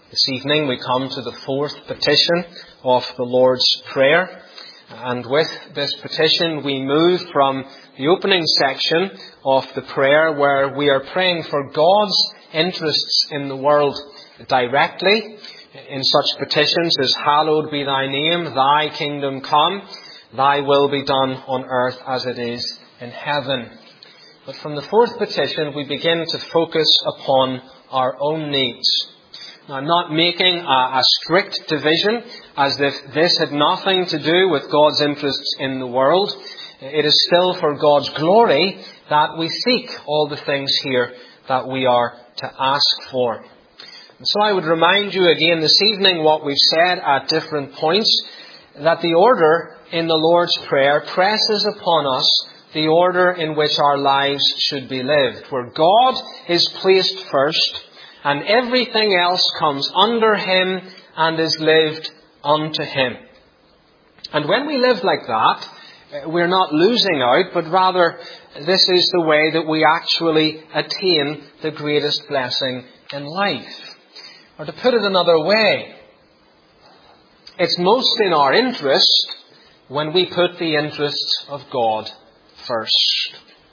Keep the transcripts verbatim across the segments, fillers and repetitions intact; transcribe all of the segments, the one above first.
This evening we come to the fourth petition of the Lord's Prayer. And with this petition we move from the opening section of the prayer where we are praying for God's interests in the world directly, in such petitions as "Hallowed be thy name, thy kingdom come, thy will be done on earth as it is in heaven." But from the fourth petition we begin to focus upon our own needs. Now, I'm not making a, a strict division as if this had nothing to do with God's interests in the world. It is still for God's glory that we seek all the things here that we are to ask for. And so I would remind you again this evening what we've said at different points, that the order in the Lord's Prayer presses upon us the order in which our lives should be lived, where God is placed first and everything else comes under Him and is lived unto Him. And when we live like that, we're not losing out, but rather this is the way that we actually attain the greatest blessing in life. Or to put it another way, it's most in our interest when we put the interests of God first.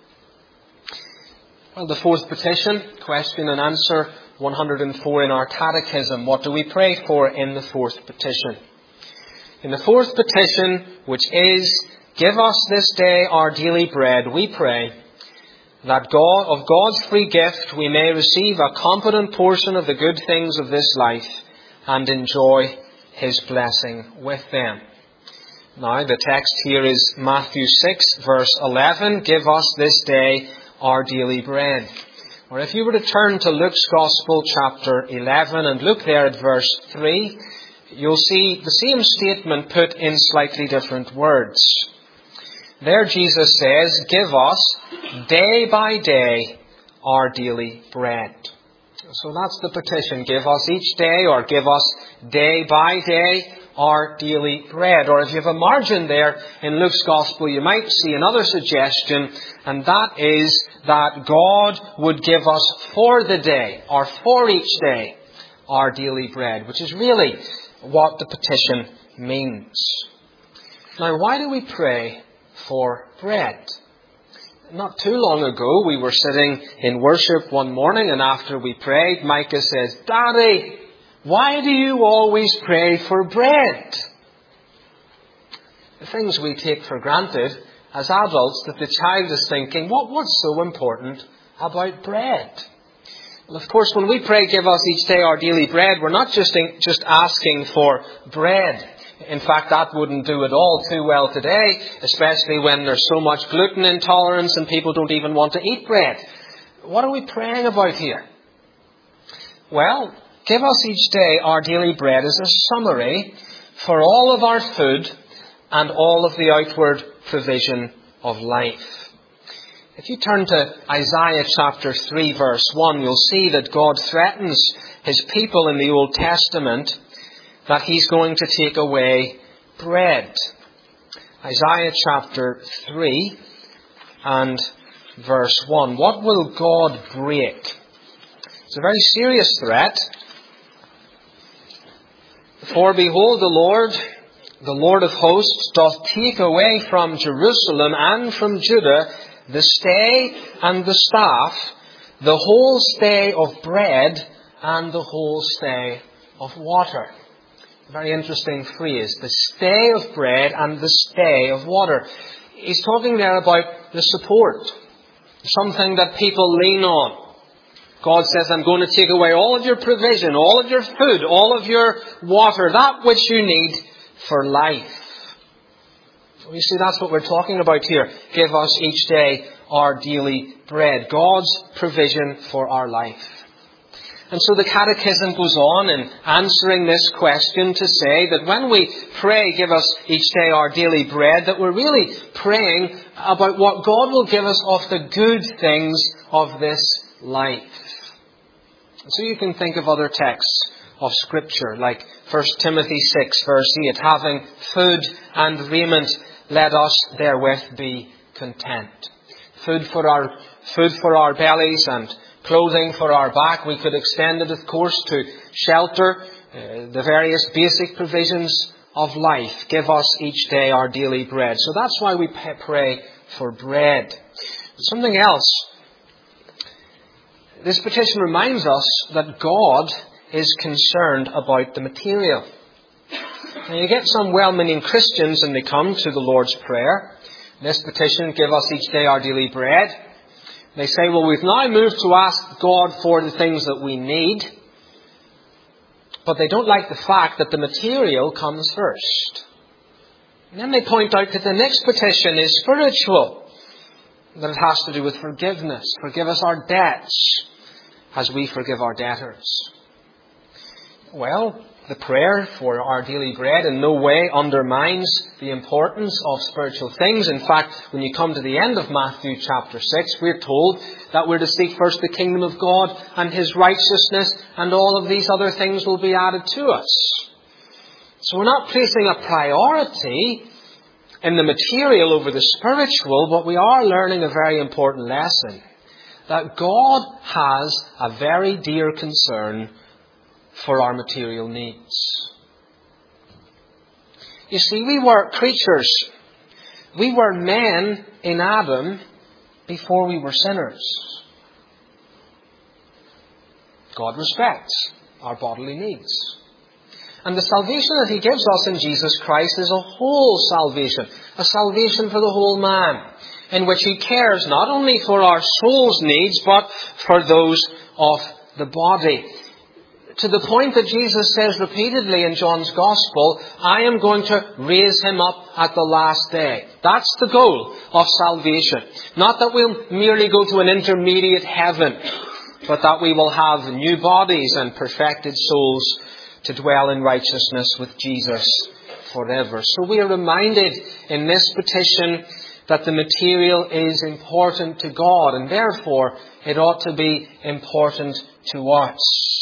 Well, the fourth petition, question and answer one hundred four in our catechism. What do we pray for in the fourth petition? In the fourth petition, which is, "Give us this day our daily bread," we pray that God, of God's free gift we may receive a competent portion of the good things of this life and enjoy His blessing with them. Now, the text here is Matthew six, verse eleven, "Give us this day our daily bread." Or if you were to turn to Luke's Gospel, chapter eleven, and look there at verse three, you'll see the same statement put in slightly different words. There Jesus says, "Give us day by day our daily bread." So that's the petition. Give us each day, or give us day by day our daily bread. Or if you have a margin there in Luke's Gospel, you might see another suggestion, and that is that God would give us for the day, or for each day, our daily bread, which is really what the petition means. Now, why do we pray for bread? Not too long ago, we were sitting in worship one morning, and after we prayed, Micah says, "Daddy, why do you always pray for bread?" The things we take for granted as adults, that the child is thinking, what, what's so important about bread? Well, of course, when we pray, "Give us each day our daily bread," we're not just, in, just asking for bread. In fact, that wouldn't do it all too well today, especially when there's so much gluten intolerance and people don't even want to eat bread. What are we praying about here? Well, "Give us each day our daily bread" is a summary for all of our food and all of the outward provision of life. If you turn to Isaiah chapter three, verse one, you'll see that God threatens His people in the Old Testament that He's going to take away bread. Isaiah chapter three and verse one. What will God break? It's a very serious threat. "For behold, the Lord, the Lord of hosts, doth take away from Jerusalem and from Judah the stay and the staff, the whole stay of bread and the whole stay of water." A very interesting phrase, the stay of bread and the stay of water. He's talking there about the support, something that people lean on. God says, "I'm going to take away all of your provision, all of your food, all of your water, that which you need for life." You see, that's what we're talking about here. Give us each day our daily bread. God's provision for our life. And so the Catechism goes on in answering this question to say that when we pray, "Give us each day our daily bread," that we're really praying about what God will give us of the good things of this life. So you can think of other texts of Scripture, like First Timothy six, verse eight, "Having food and raiment, let us therewith be content." Food for our food for our bellies and clothing for our back. We could extend it, of course, to shelter, uh, the various basic provisions of life. Give us each day our daily bread. So that's why we pray for bread. Something else. This petition reminds us that God is concerned about the material. Now you get some well-meaning Christians and they come to the Lord's Prayer. This petition, give us each day our daily bread. They say, well, we've now moved to ask God for the things that we need. But they don't like the fact that the material comes first. And then they point out that the next petition is spiritual. That it has to do with forgiveness. Forgive us our debts as we forgive our debtors. Well, the prayer for our daily bread in no way undermines the importance of spiritual things. In fact, when you come to the end of Matthew chapter six, we're told that we're to seek first the kingdom of God and His righteousness, and all of these other things will be added to us. So we're not placing a priority in the material over the spiritual, but we are learning a very important lesson. That God has a very dear concern for our material needs. You see, we were creatures. We were men in Adam before we were sinners. God respects our bodily needs. And the salvation that He gives us in Jesus Christ is a whole salvation, a salvation for the whole man, in which He cares not only for our soul's needs, but for those of the body. To the point that Jesus says repeatedly in John's Gospel, I am going to raise him up at the last day. That's the goal of salvation. Not that we'll merely go to an intermediate heaven, but that we will have new bodies and perfected souls to dwell in righteousness with Jesus forever. So we are reminded in this petition that the material is important to God, and therefore it ought to be important to us.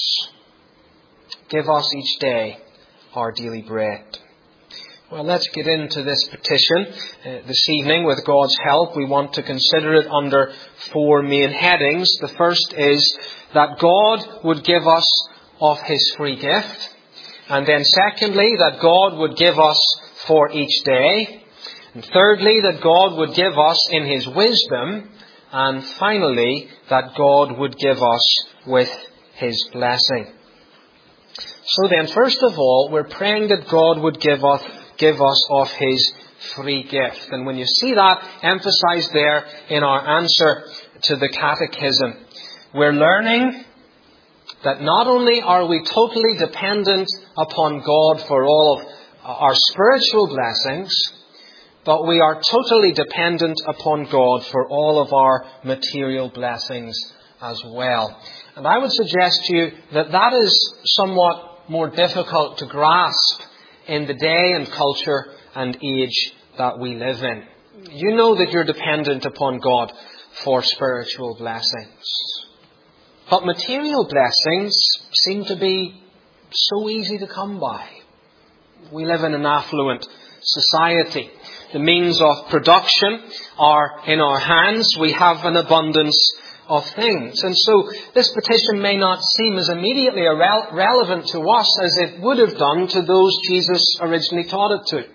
Give us each day our daily bread. Well, let's get into this petition uh, this evening with God's help. We want to consider it under four main headings. The first is that God would give us of His free gift. And then secondly, that God would give us for each day. And thirdly, that God would give us in His wisdom. And finally, that God would give us with His blessing. So then, first of all, we're praying that God would give us, give us of His free gift. And when you see that emphasized there in our answer to the catechism, we're learning that not only are we totally dependent upon God for all of our spiritual blessings, but we are totally dependent upon God for all of our material blessings as well. And I would suggest to you that that is somewhat more difficult to grasp in the day and culture and age that we live in. You know that you're dependent upon God for spiritual blessings. But material blessings seem to be so easy to come by. We live in an affluent society. The means of production are in our hands. We have an abundance of things. And so this petition may not seem as immediately irre- relevant to us as it would have done to those Jesus originally taught it to.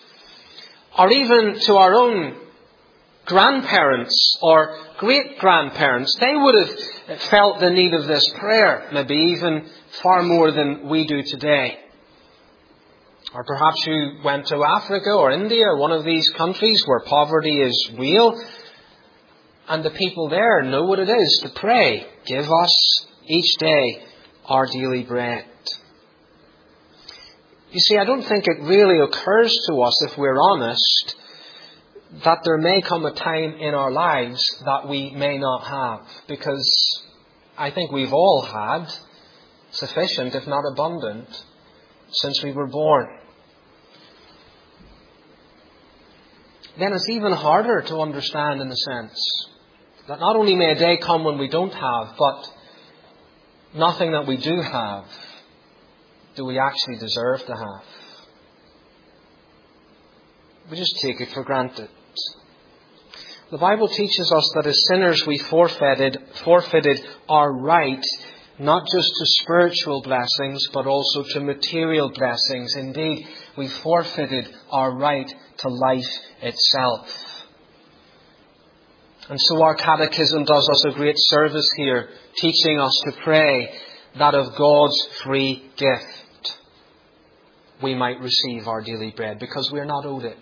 Or even to our own grandparents or great-grandparents. They would have felt the need of this prayer, maybe even far more than we do today. Or perhaps you went to Africa or India or one of these countries where poverty is real, and the people there know what it is to pray. Give us each day our daily bread. You see, I don't think it really occurs to us, if we're honest, that there may come a time in our lives that we may not have. Because I think we've all had sufficient, if not abundant, since we were born. Then it's even harder to understand in a sense that not only may a day come when we don't have, but nothing that we do have do we actually deserve to have. We just take it for granted. The Bible teaches us that as sinners we forfeited, forfeited our right not just to spiritual blessings, but also to material blessings. Indeed, we forfeited our right to life itself. And so our catechism does us a great service here, teaching us to pray that of God's free gift we might receive our daily bread, because we are not owed it.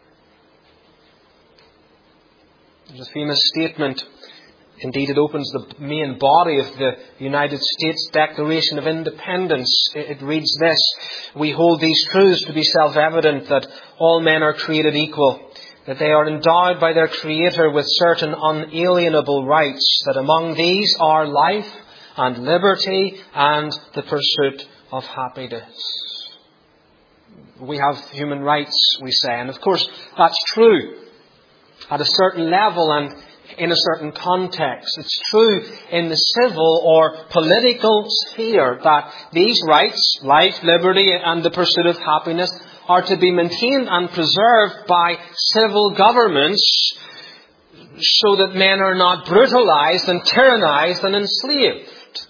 There's a famous statement. Indeed, it opens the main body of the United States Declaration of Independence. It reads this: "We hold these truths to be self-evident, that all men are created equal, that they are endowed by their Creator with certain unalienable rights, that among these are life and liberty and the pursuit of happiness." We have human rights, we say, and of course that's true at a certain level and in a certain context. It's true in the civil or political sphere that these rights, life, liberty and the pursuit of happiness, are to be maintained and preserved by civil governments so that men are not brutalized and tyrannized and enslaved.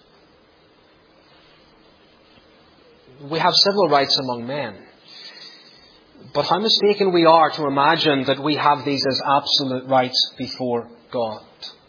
We have civil rights among men. But how mistaken we are to imagine that we have these as absolute rights before God.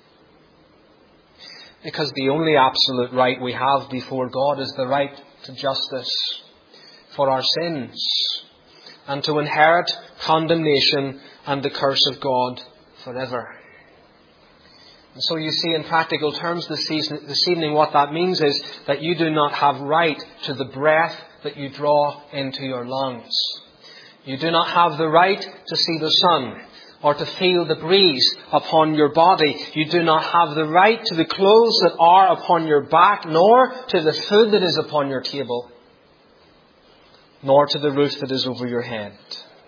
Because the only absolute right we have before God is the right to justice for our sins and to inherit condemnation and the curse of God forever. And so you see in practical terms this evening what that means is that you do not have right to the breath that you draw into your lungs. You do not have the right to see the sun or to feel the breeze upon your body. You do not have the right to the clothes that are upon your back, nor to the food that is upon your table, nor to the roof that is over your head.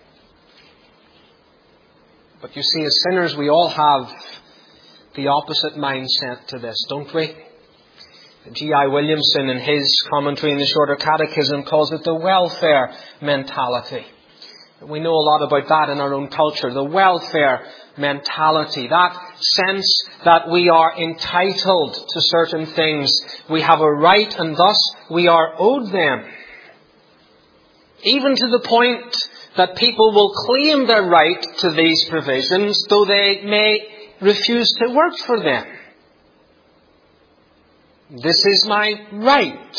But you see, as sinners, we all have the opposite mindset to this, don't we? G I Williamson, in his commentary in the Shorter Catechism, calls it the welfare mentality. We know a lot about that in our own culture. The welfare mentality. That sense that we are entitled to certain things. We have a right and thus we are owed them. Even to the point that people will claim their right to these provisions, though they may refuse to work for them. This is my right.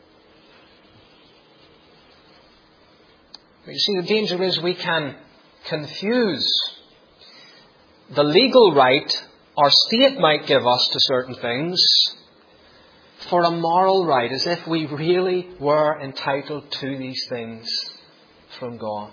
But you see, the danger is we can confuse the legal right our state might give us to certain things for a moral right, as if we really were entitled to these things from God.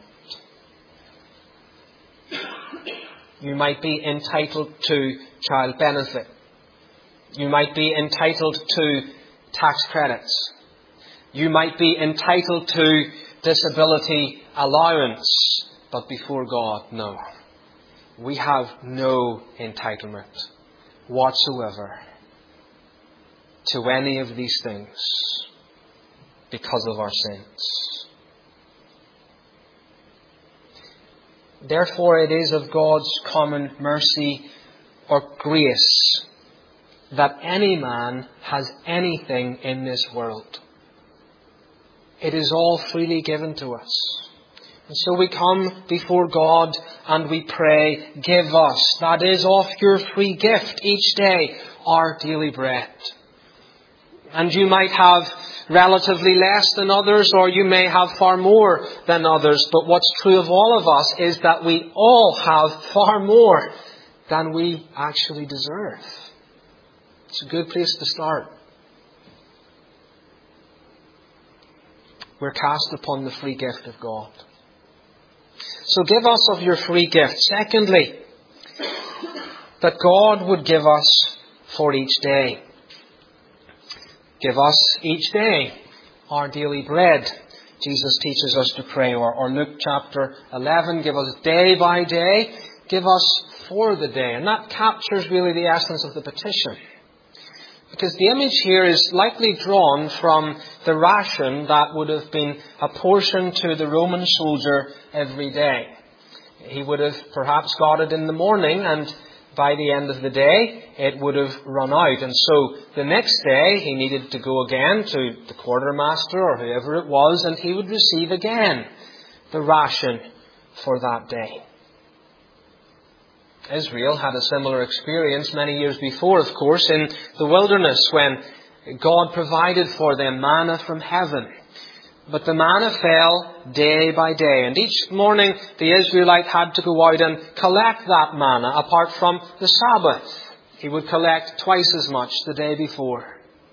You might be entitled to child benefit. You might be entitled to tax credits. You might be entitled to disability allowance. But before God, no. We have no entitlement whatsoever to any of these things because of our sins. Therefore, it is of God's common mercy or grace that any man has anything in this world. It is all freely given to us. And so we come before God and we pray, give us, that is, of your free gift each day, our daily bread. And you might have relatively less than others, or you may have far more than others. But what's true of all of us is that we all have far more than we actually deserve. It's a good place to start. We're cast upon the free gift of God. So give us of your free gift. Secondly, that God would give us for each day. Give us each day our daily bread. Jesus teaches us to pray. Or, or Luke chapter eleven, give us day by day. Give us for the day. And that captures really the essence of the petition. Because the image here is likely drawn from the ration that would have been apportioned to the Roman soldier every day. He would have perhaps got it in the morning and by the end of the day, it would have run out. And so the next day, he needed to go again to the quartermaster or whoever it was, and he would receive again the ration for that day. Israel had a similar experience many years before, of course, in the wilderness when God provided for them manna from heaven. But the manna fell day by day, and each morning the Israelite had to go out and collect that manna apart from the Sabbath. He would collect twice as much the day before.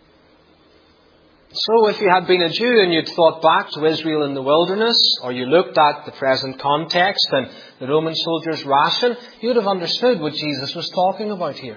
So if you had been a Jew and you'd thought back to Israel in the wilderness, or you looked at the present context and the Roman soldiers' ration, you would have understood what Jesus was talking about here.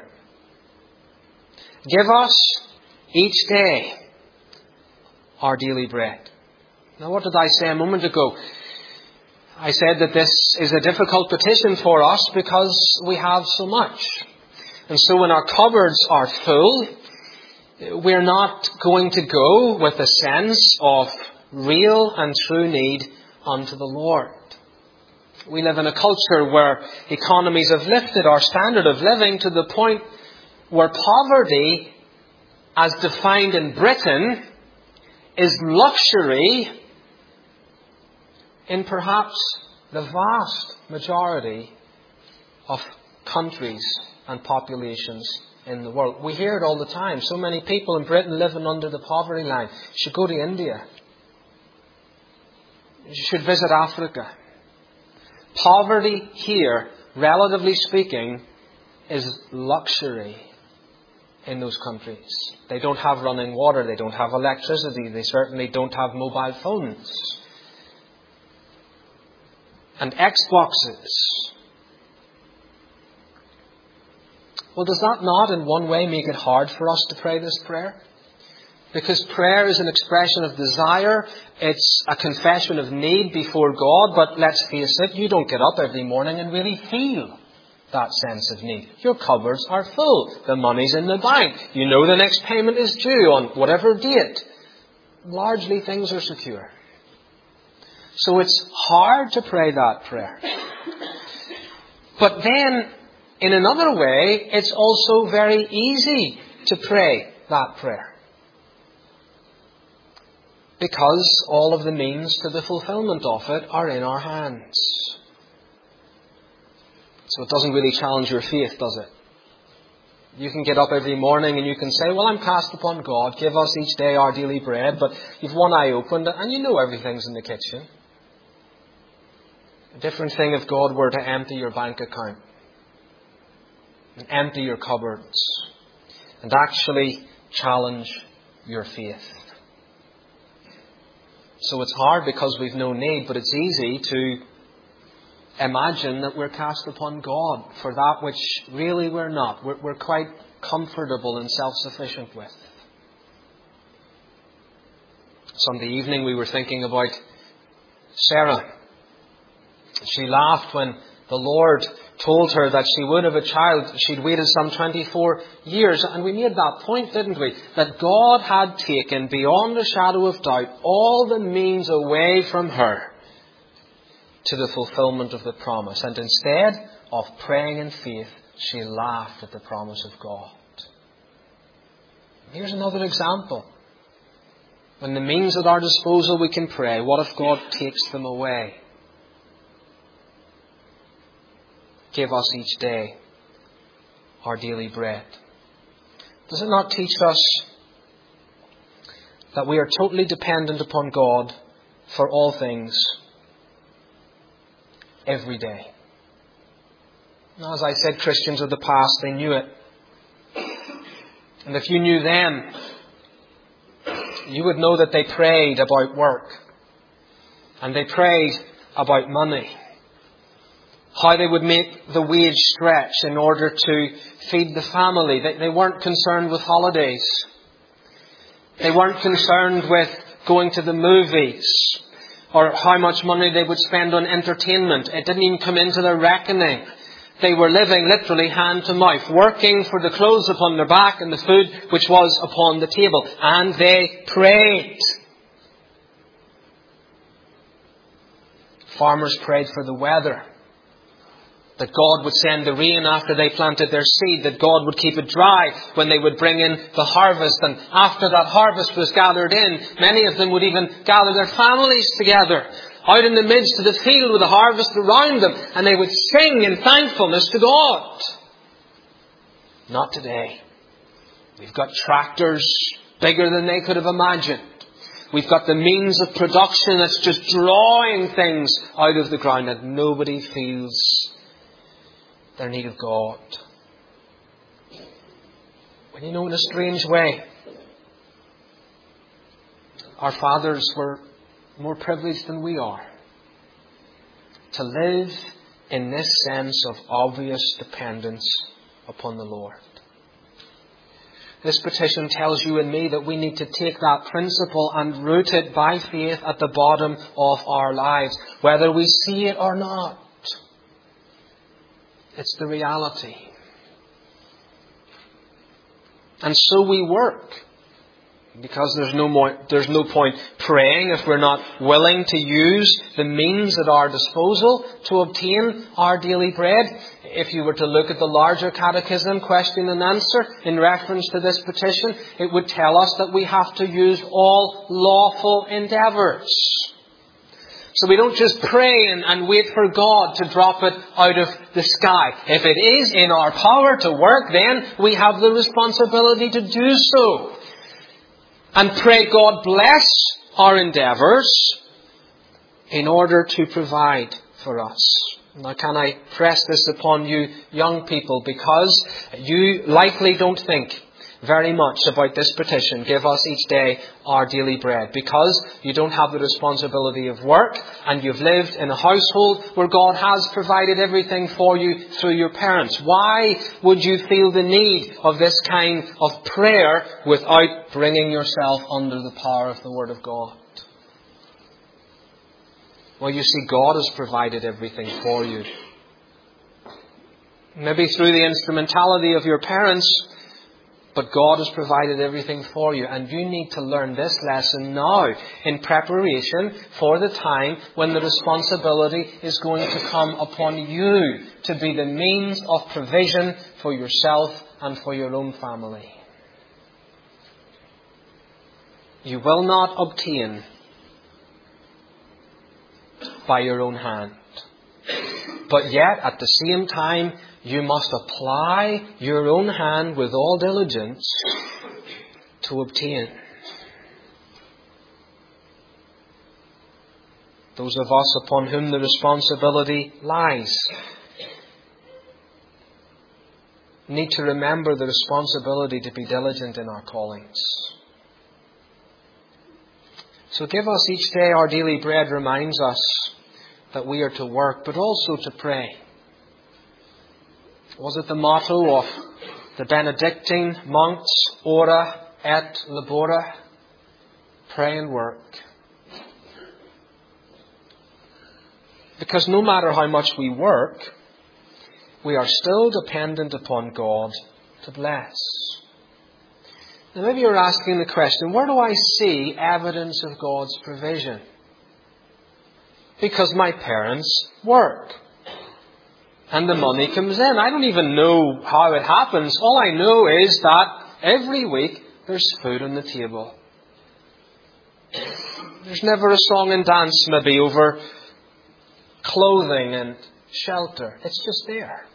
Give us each day our daily bread. Now, what did I say a moment ago? I said that this is a difficult petition for us because we have so much. And so when our cupboards are full, we're not going to go with a sense of real and true need unto the Lord. We live in a culture where economies have lifted our standard of living to the point where poverty, as defined in Britain, is luxury in perhaps the vast majority of countries and populations in the world. We hear it all the time. So many people in Britain living under the poverty line. You should go to India. You should visit Africa. Poverty here, relatively speaking, is luxury in those countries. They don't have running water. They don't have electricity. They certainly don't have mobile phones and Xboxes. Well, does that not in one way make it hard for us to pray this prayer? Because prayer is an expression of desire. It's a confession of need before God. But let's face it, you don't get up every morning and really feel that sense of need. Your cupboards are full. The money's in the bank. You know the next payment is due on whatever date. Largely things are secure. So it's hard to pray that prayer. But then, in another way, it's also very easy to pray that prayer. Because all of the means to the fulfillment of it are in our hands. So it doesn't really challenge your faith, does it? You can get up every morning and you can say, well, I'm cast upon God. Give us each day our daily bread. But you've one eye open and you know everything's in the kitchen. A different thing if God were to empty your bank account and empty your cupboards and actually challenge your faith. So it's hard because we've no need, but it's easy to imagine that we're cast upon God for that which really we're not. We're, we're quite comfortable and self-sufficient with. Sunday evening we were thinking about Sarah. She laughed when the Lord told her that she would have a child. She'd waited some twenty-four years. And we made that point, didn't we? That God had taken, beyond a shadow of doubt, all the means away from her to the fulfillment of the promise. And instead of praying in faith, she laughed at the promise of God. Here's another example. When the means at our disposal we can pray, what if God takes them away? Give us each day our daily bread. Does it not teach us that we are totally dependent upon God for all things every day? Now, as I said, Christians of the past, they knew it. And if you knew them, you would know that they prayed about work. And they prayed about money. How they would make the wage stretch in order to feed the family. They, they weren't concerned with holidays. They weren't concerned with going to the movies or how much money they would spend on entertainment. It didn't even come into their reckoning. They were living literally hand to mouth, working for the clothes upon their back and the food which was upon the table. And they prayed. Farmers prayed for the weather. That God would send the rain after they planted their seed. That God would keep it dry when they would bring in the harvest. And after that harvest was gathered in, many of them would even gather their families together out in the midst of the field with the harvest around them. And they would sing in thankfulness to God. Not today. We've got tractors bigger than they could have imagined. We've got the means of production that's just drawing things out of the ground, and nobody feels their need of God. Well, you know, in a strange way, our fathers were more privileged than we are to live in this sense of obvious dependence upon the Lord. This petition tells you and me that we need to take that principle and root it by faith at the bottom of our lives, whether we see it or not. It's the reality. And so we work. Because there's no more, there's no point praying if we're not willing to use the means at our disposal to obtain our daily bread. If you were to look at the larger catechism, question and answer, in reference to this petition, it would tell us that we have to use all lawful endeavours. So we don't just pray and, and wait for God to drop it out of the sky. If it is in our power to work, then we have the responsibility to do so. And pray God bless our endeavours in order to provide for us. Now, can I press this upon you young people, because you likely don't think very much about this petition, give us each day our daily bread, because you don't have the responsibility of work and you've lived in a household where God has provided everything for you through your parents. Why would you feel the need of this kind of prayer without bringing yourself under the power of the Word of God? Well, you see, God has provided everything for you. Maybe through the instrumentality of your parents, but God has provided everything for you. And you need to learn this lesson now in preparation for the time when the responsibility is going to come upon you to be the means of provision for yourself and for your own family. You will not obtain by your own hand. But yet, at the same time, you must apply your own hand with all diligence to obtain. Those of us upon whom the responsibility lies need to remember the responsibility to be diligent in our callings. So give us each day our daily bread reminds us that we are to work, but also to pray. Was it the motto of the Benedictine monks, ora et labora? Pray and work. Because no matter how much we work, we are still dependent upon God to bless. Now maybe you're asking the question, where do I see evidence of God's provision? Because my parents work. And the money comes in. I don't even know how it happens. All I know is that every week there's food on the table. There's never a song and dance maybe over clothing and shelter. It's just there.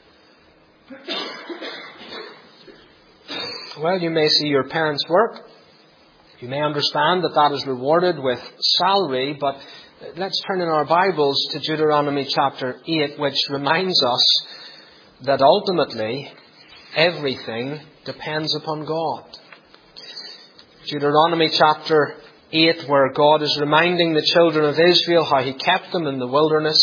Well, you may see your parents work. You may understand that that is rewarded with salary, but let's turn in our Bibles to Deuteronomy chapter eight, which reminds us that ultimately everything depends upon God. Deuteronomy chapter eight, where God is reminding the children of Israel how He kept them in the wilderness.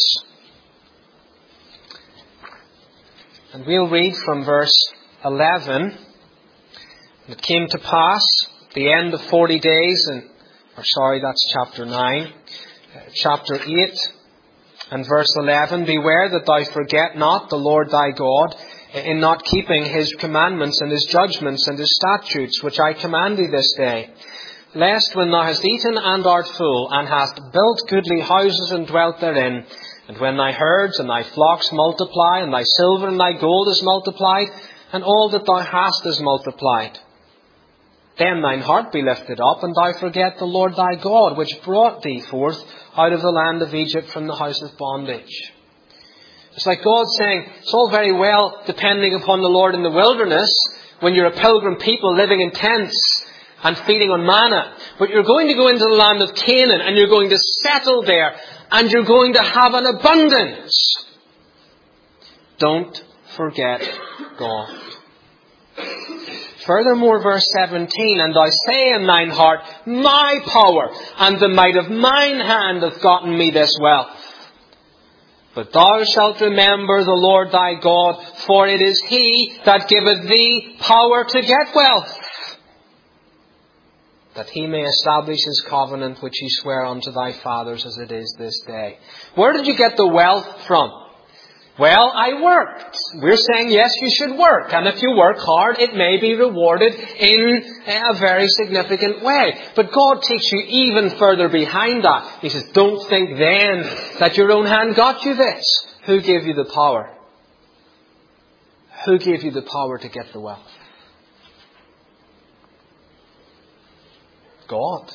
And we'll read from verse eleven. It came to pass at the end of forty days, and or sorry, that's chapter nine. Chapter eight and verse eleven, beware that thou forget not the Lord thy God in not keeping His commandments and His judgments and His statutes, which I command thee this day. Lest when thou hast eaten and art full, and hast built goodly houses and dwelt therein, And when thy herds and thy flocks multiply, and thy silver and thy gold is multiplied, and all that thou hast is multiplied, then thine heart be lifted up, and thou forget the Lord thy God, which brought thee forth out of the land of Egypt from the house of bondage. It's like God saying, it's all very well depending upon the Lord in the wilderness, when you're a pilgrim people living in tents and feeding on manna. But you're going to go into the land of Canaan, and you're going to settle there, and you're going to have an abundance. Don't forget God. Furthermore, verse seventeen, and thou say in thine heart, my power and the might of mine hand hath gotten me this wealth. But thou shalt remember the Lord thy God, for it is He that giveth thee power to get wealth, that He may establish His covenant which He sware unto thy fathers as it is this day. Where did you get the wealth from? Well, I worked. We're saying, yes, you should work. And if you work hard, it may be rewarded in a very significant way. But God takes you even further behind that. He says, don't think then that your own hand got you this. Who gave you the power? Who gave you the power to get the wealth? God.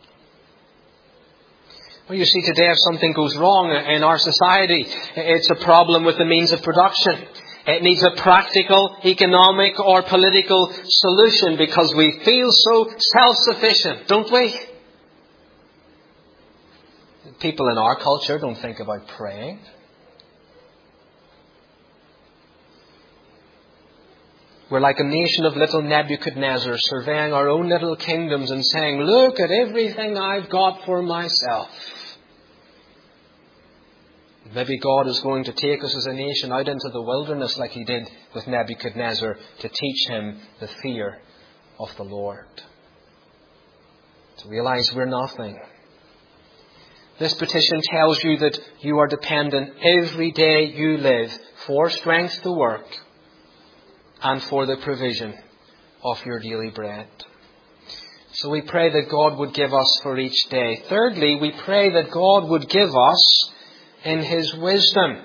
Well, you see, today if something goes wrong in our society, it's a problem with the means of production. It needs a practical, economic or political solution because we feel so self-sufficient, don't we? People in our culture don't think about praying. We're like a nation of little Nebuchadnezzar surveying our own little kingdoms and saying, look at everything I've got for myself. Maybe God is going to take us as a nation out into the wilderness like He did with Nebuchadnezzar to teach him the fear of the Lord. To realize we're nothing. This petition tells you that you are dependent every day you live for strength to work and for the provision of your daily bread. So we pray that God would give us for each day. Thirdly, we pray that God would give us in His wisdom.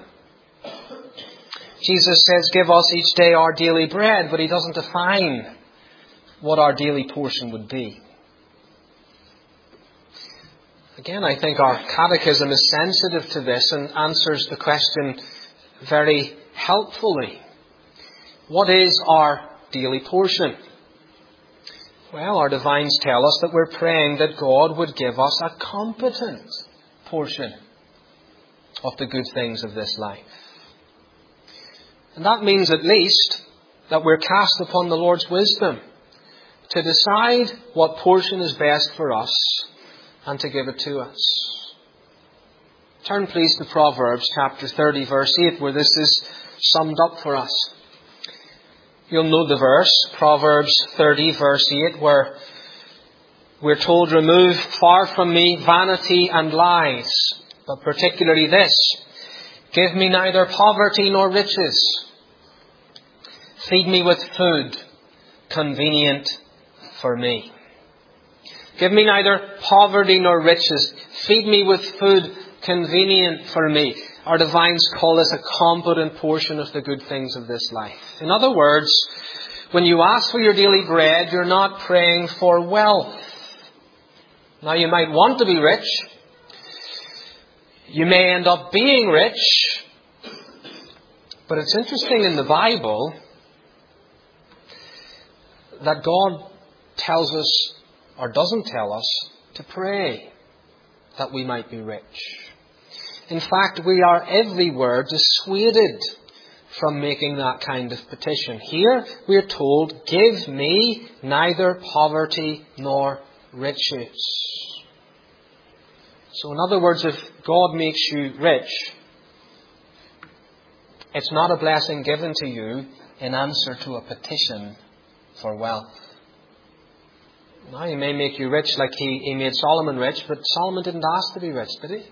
Jesus says, give us each day our daily bread, but He doesn't define what our daily portion would be. Again, I think our catechism is sensitive to this and answers the question very helpfully. What is our daily portion? Well, our divines tell us that we're praying that God would give us a competent portion of the good things of this life. And that means at least that we're cast upon the Lord's wisdom to decide what portion is best for us and to give it to us. Turn please to Proverbs chapter thirty verse eight, where this is summed up for us. You'll know the verse, Proverbs thirty verse eight, where we're told, remove far from me vanity and lies, but particularly this, give me neither poverty nor riches. Feed me with food convenient for me. Give me neither poverty nor riches. Feed me with food convenient for me. Our divines call this a competent portion of the good things of this life. In other words, when you ask for your daily bread, you're not praying for wealth. Now, you might want to be rich. You may end up being rich. But it's interesting in the Bible that God tells us, or doesn't tell us, to pray that we might be rich. In fact, we are everywhere dissuaded from making that kind of petition. Here we are told, give me neither poverty nor riches. So in other words, if God makes you rich, it's not a blessing given to you in answer to a petition for wealth. Now, He may make you rich like he, he made Solomon rich, but Solomon didn't ask to be rich, did he?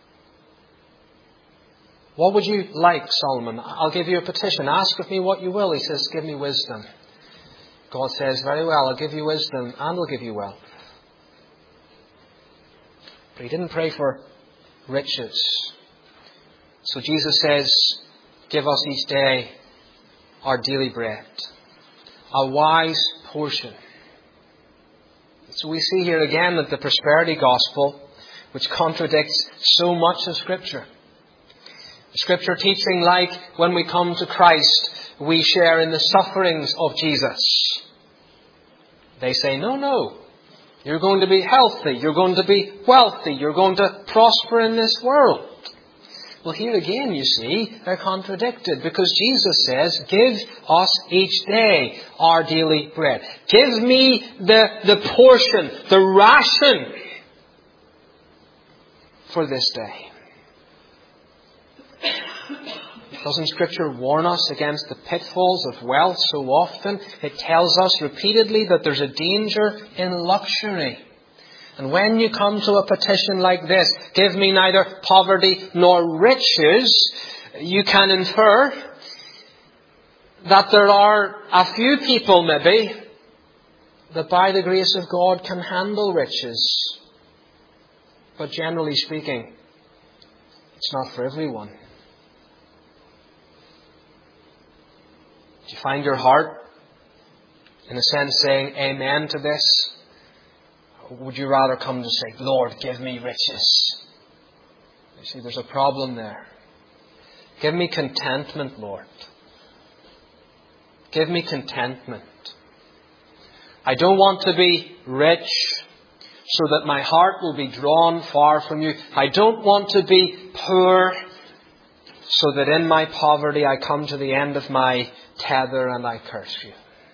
What would you like, Solomon? I'll give you a petition. Ask of me what you will. He says, give me wisdom. God says, very well, I'll give you wisdom and I'll give you wealth. But he didn't pray for riches. So Jesus says, give us each day our daily bread. A wise portion. So we see here again that the prosperity gospel, which contradicts so much of Scripture. Scripture teaching like when we come to Christ, we share in the sufferings of Jesus. They say, no, no. You're going to be healthy. You're going to be wealthy. You're going to prosper in this world. Well, here again, you see, they're contradicted because Jesus says, give us each day our daily bread. Give me the, the portion, the ration for this day. Doesn't Scripture warn us against the pitfalls of wealth so often? It tells us repeatedly that there's a danger in luxury. And when you come to a petition like this, give me neither poverty nor riches, you can infer that there are a few people maybe that by the grace of God can handle riches. But generally speaking, it's not for everyone. Do you find your heart, in a sense, saying amen to this? Or would you rather come to say, Lord, give me riches? You see, there's a problem there. Give me contentment, Lord. Give me contentment. I don't want to be rich so that my heart will be drawn far from you. I don't want to be poor so that in my poverty I come to the end of my tether and I curse you.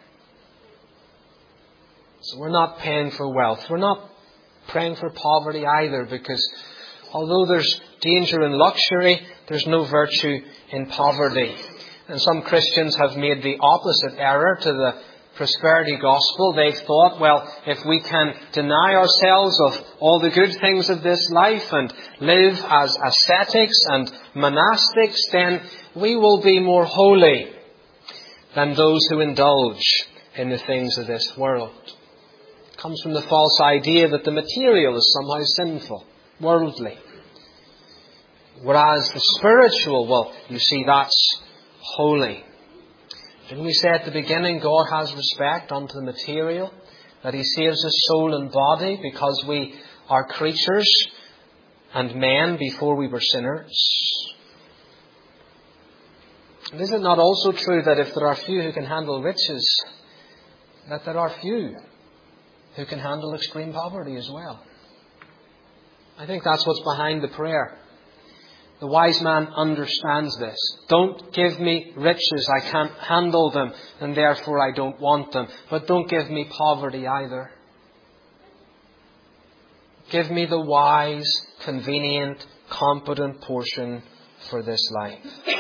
So we're not praying for wealth. We're not praying for poverty either, because although there's danger in luxury, there's no virtue in poverty. And some Christians have made the opposite error to the prosperity gospel. They've thought, well, if we can deny ourselves of all the good things of this life and live as ascetics and monastics, then we will be more holy than those who indulge in the things of this world. It comes from the false idea that the material is somehow sinful, worldly. Whereas the spiritual, well, you see, that's holy. Didn't we say at the beginning, God has respect unto the material, that He saves us soul and body because we are creatures and men before we were sinners? And is it not also true that if there are few who can handle riches, that there are few who can handle extreme poverty as well? I think that's what's behind the prayer. The wise man understands this. Don't give me riches, I can't handle them, and therefore I don't want them. But don't give me poverty either. Give me the wise, convenient, competent portion for this life.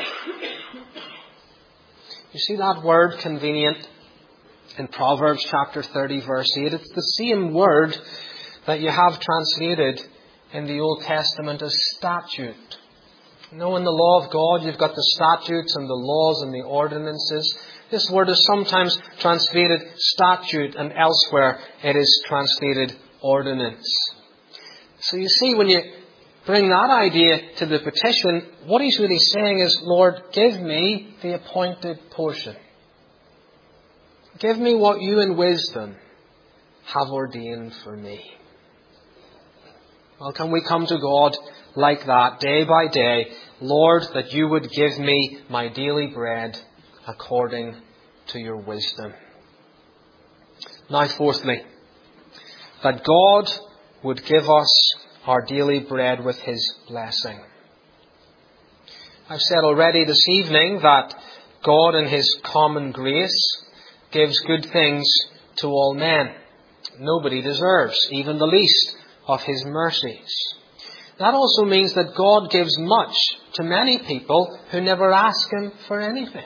You see that word convenient in Proverbs chapter thirty verse eight? It's the same word that you have translated in the Old Testament as statute. You know, in the law of God, you've got the statutes and the laws and the ordinances. This word is sometimes translated statute, and elsewhere it is translated ordinance. So you see, when you bring that idea to the petition, what he's really saying is, Lord, give me the appointed portion. Give me what you in wisdom have ordained for me. Well, can we come to God like that, day by day? Lord, that you would give me my daily bread according to your wisdom. Now, fourthly, that God would give us our daily bread with His blessing. I've said already this evening that God in His common grace gives good things to all men. Nobody deserves even the least of His mercies. That also means that God gives much to many people who never ask Him for anything.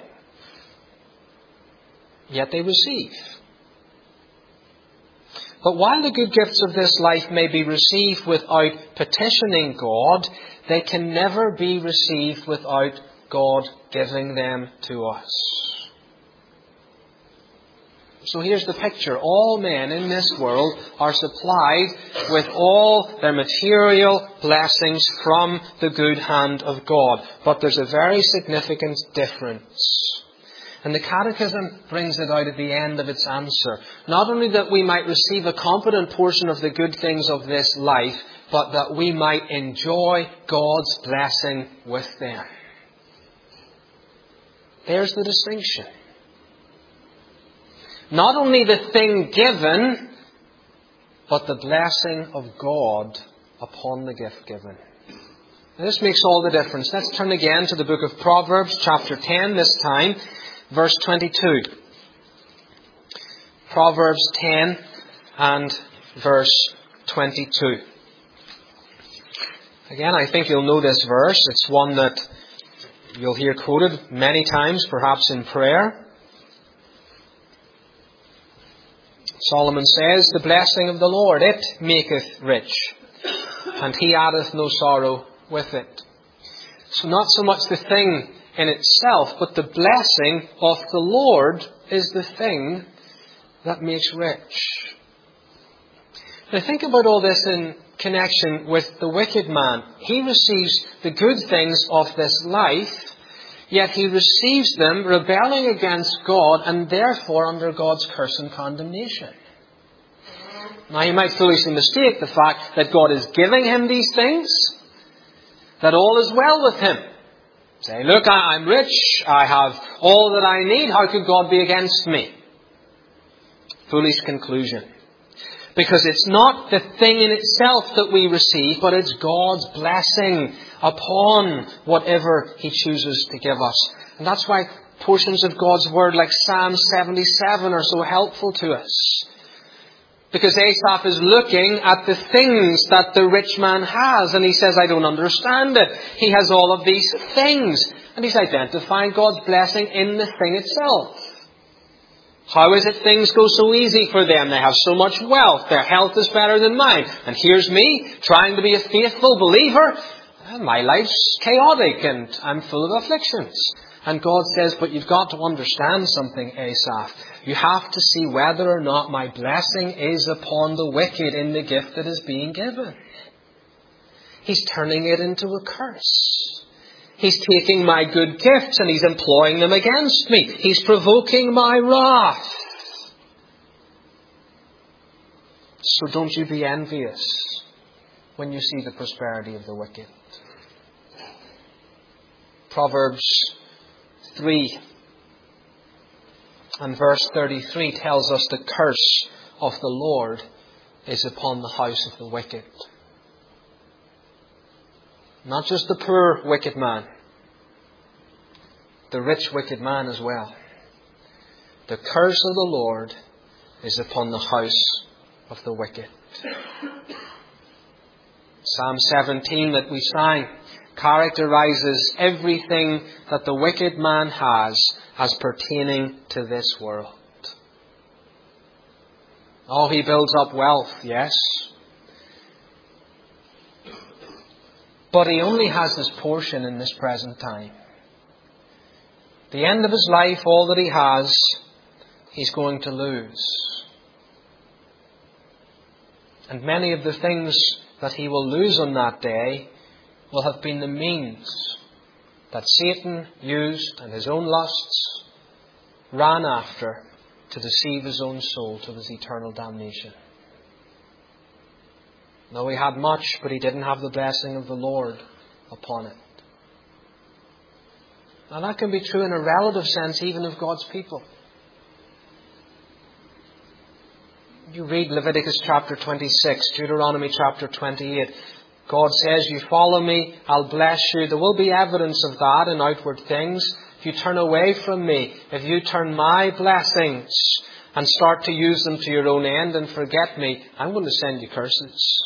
Yet they receive. But while the good gifts of this life may be received without petitioning God, they can never be received without God giving them to us. So here's the picture. All men in this world are supplied with all their material blessings from the good hand of God. But there's a very significant difference. And the Catechism brings it out at the end of its answer. Not only that we might receive a competent portion of the good things of this life, but that we might enjoy God's blessing with them. There's the distinction. Not only the thing given, but the blessing of God upon the gift given. And this makes all the difference. Let's turn again to the book of Proverbs, chapter ten, this time, verse twenty-two. Proverbs ten and verse twenty-two. Again, I think you'll know this verse. It's one that you'll hear quoted many times, perhaps in prayer. Solomon says, "The blessing of the Lord, it maketh rich, and he addeth no sorrow with it." So not so much the thing in itself, but the blessing of the Lord is the thing that makes rich. Now think about all this in connection with the wicked man. He receives the good things of this life, yet he receives them rebelling against God and therefore under God's curse and condemnation. Now he might foolishly mistake the fact that God is giving him these things, that all is well with him. Say, look, I'm rich, I have all that I need, how could God be against me? Foolish conclusion. Because it's not the thing in itself that we receive, but it's God's blessing upon whatever He chooses to give us. And that's why portions of God's Word like Psalm seventy-seven are so helpful to us. Because Asaph is looking at the things that the rich man has, and he says, I don't understand it. He has all of these things. And he's identifying God's blessing in the thing itself. How is it things go so easy for them? They have so much wealth. Their health is better than mine. And here's me, trying to be a faithful believer. Well, my life's chaotic and I'm full of afflictions. And God says, but you've got to understand something, Asaph. You have to see whether or not my blessing is upon the wicked in the gift that is being given. He's turning it into a curse. He's taking my good gifts and He's employing them against me. He's provoking my wrath. So don't you be envious when you see the prosperity of the wicked. Proverbs three and verse thirty-three tells us the curse of the Lord is upon the house of the wicked. Not just the poor wicked man, the rich wicked man as well. The curse of the Lord is upon the house of the wicked. Psalm seventeen that we sang characterizes everything that the wicked man has as pertaining to this world. Oh, he builds up wealth, yes. But he only has his portion in this present time. The end of his life, all that he has, he's going to lose. And many of the things that he will lose on that day will have been the means that Satan used and his own lusts ran after to deceive his own soul to his eternal damnation. No, he had much, but he didn't have the blessing of the Lord upon it. And that can be true in a relative sense even of God's people. You read Leviticus chapter twenty-six, Deuteronomy chapter twenty-eight. God says, you follow me, I'll bless you. There will be evidence of that in outward things. If you turn away from me, if you turn my blessings and start to use them to your own end and forget me, I'm going to send you curses.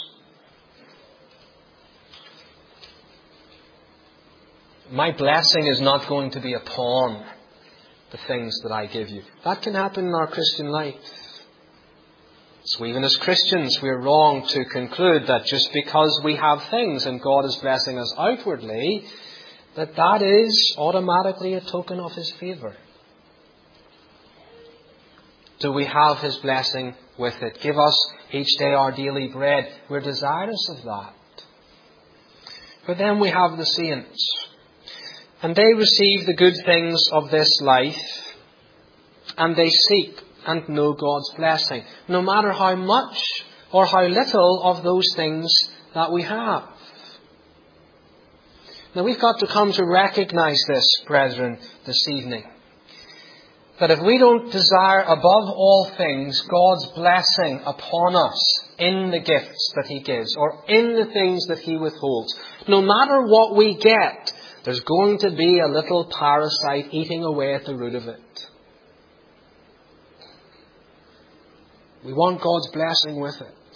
My blessing is not going to be upon the things that I give you. That can happen in our Christian life. So even as Christians, we're wrong to conclude that just because we have things and God is blessing us outwardly, that that is automatically a token of His favour. Do we have His blessing with it? Give us each day our daily bread. We're desirous of that. But then we have the saints. And they receive the good things of this life. And they seek and know God's blessing. No matter how much or how little of those things that we have. Now we've got to come to recognize this, brethren, this evening. That if we don't desire above all things God's blessing upon us in the gifts that He gives or in the things that He withholds, no matter what we get, there's going to be a little parasite eating away at the root of it. We want God's blessing with it.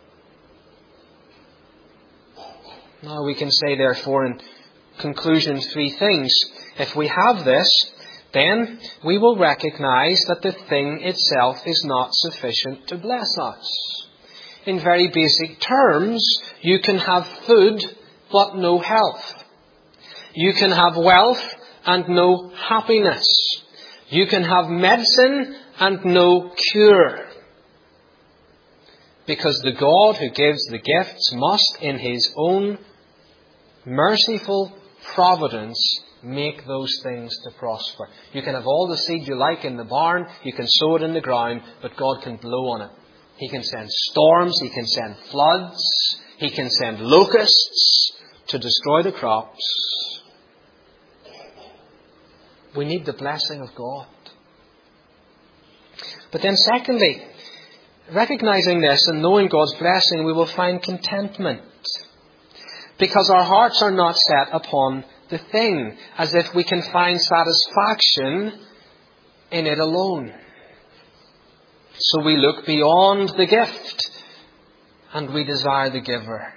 Now we can say therefore in conclusion three things. If we have this, then we will recognize that the thing itself is not sufficient to bless us. In very basic terms, you can have food but no health. You can have wealth and no happiness. You can have medicine and no cure. Because the God who gives the gifts must, in His own merciful providence, make those things to prosper. You can have all the seed you like in the barn, you can sow it in the ground, but God can blow on it. He can send storms, He can send floods, He can send locusts to destroy the crops. We need the blessing of God. But then secondly, recognizing this and knowing God's blessing, we will find contentment. Because our hearts are not set upon the thing, as if we can find satisfaction in it alone. So we look beyond the gift and we desire the giver.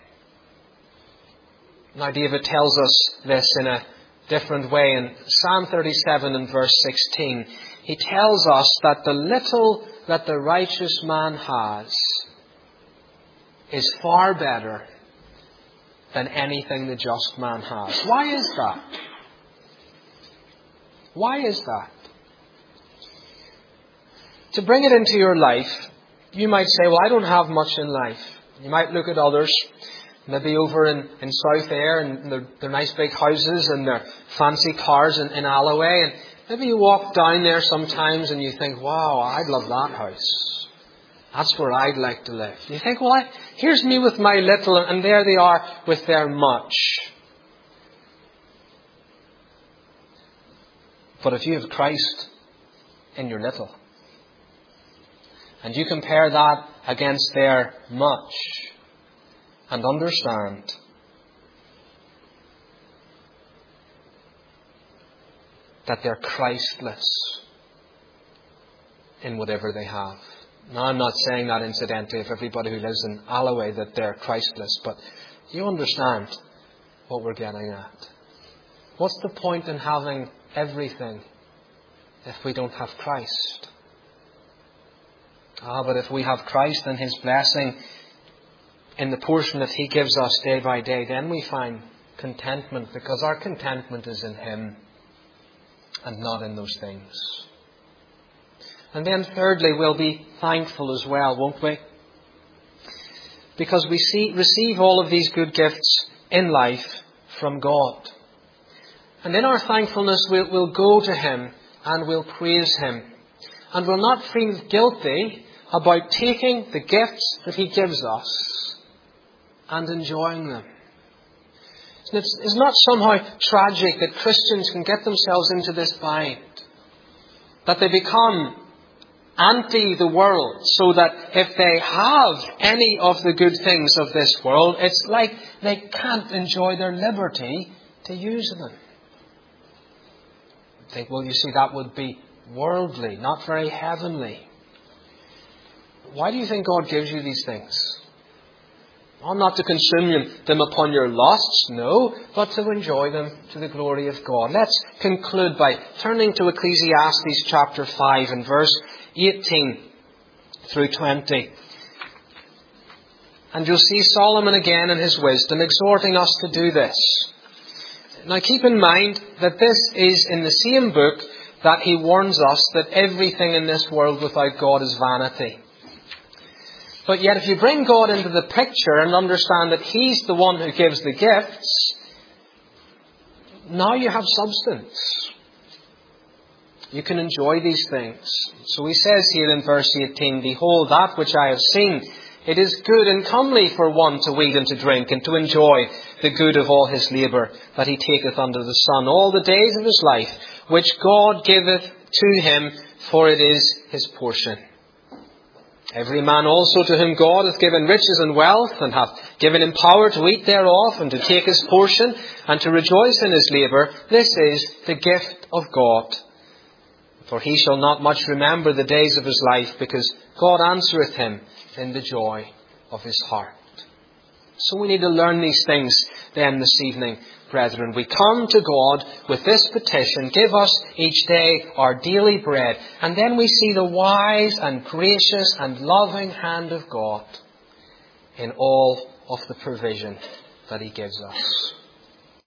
Now David tells us this in a different way. In Psalm thirty-seven and verse sixteen, he tells us that the little that the righteous man has is far better than anything the just man has. Why is that? Why is that? To bring it into your life, you might say, well, I don't have much in life. You might look at others, maybe over in, in South Ayr, and their, their nice big houses and their fancy cars in, in Alloway, and maybe you walk down there sometimes and you think, wow, I'd love that house. That's where I'd like to live. You think, well, I, here's me with my little, and there they are with their much. But if you have Christ in your little, and you compare that against their much, and understand that they're Christless in whatever they have. Now, I'm not saying that incidentally of everybody who lives in Alloway that they're Christless, but you understand what we're getting at. What's the point in having everything if we don't have Christ? Ah, but if we have Christ and His blessing in the portion that He gives us day by day, then we find contentment, because our contentment is in Him and not in those things. And then thirdly, we'll be thankful as well, won't we? Because we see, receive all of these good gifts in life from God. And in our thankfulness, we'll, we'll go to Him and we'll praise Him. And we'll not feel guilty about taking the gifts that He gives us and enjoying them. It's, it's not somehow tragic that Christians can get themselves into this bind, that they become anti the world, so that if they have any of the good things of this world, it's like they can't enjoy their liberty to use them. I think, well, you see, that would be worldly, not very heavenly. Why do you think God gives you these things? Well, not to consume them upon your lusts, no, but to enjoy them to the glory of God. Let's conclude by turning to Ecclesiastes chapter five and verse eighteen through twenty. And you'll see Solomon again in his wisdom exhorting us to do this. Now keep in mind that this is in the same book that he warns us that everything in this world without God is vanity. But yet if you bring God into the picture and understand that he's the one who gives the gifts, now you have substance. You can enjoy these things. So he says here in verse eighteen, "Behold, that which I have seen, it is good and comely for one to eat and to drink, and to enjoy the good of all his labour that he taketh under the sun, all the days of his life, which God giveth to him, for it is his portion. Every man also to whom God hath given riches and wealth, and hath given him power to eat thereof, and to take his portion, and to rejoice in his labour, this is the gift of God. For he shall not much remember the days of his life, because God answereth him in the joy of his heart." So we need to learn these things then this evening, brethren. We come to God with this petition, "Give us each day our daily bread." And then we see the wise and gracious and loving hand of God in all of the provision that he gives us.